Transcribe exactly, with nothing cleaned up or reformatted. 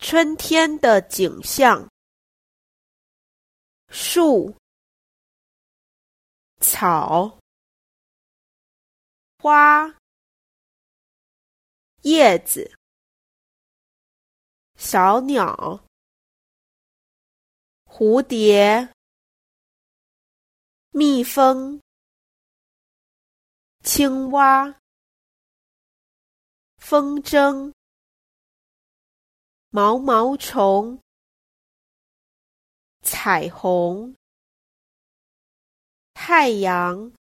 春天的景象。树、草、花、叶子、小鸟、蝴蝶、蜜蜂、青蛙、风筝、毛毛虫、彩虹、太阳、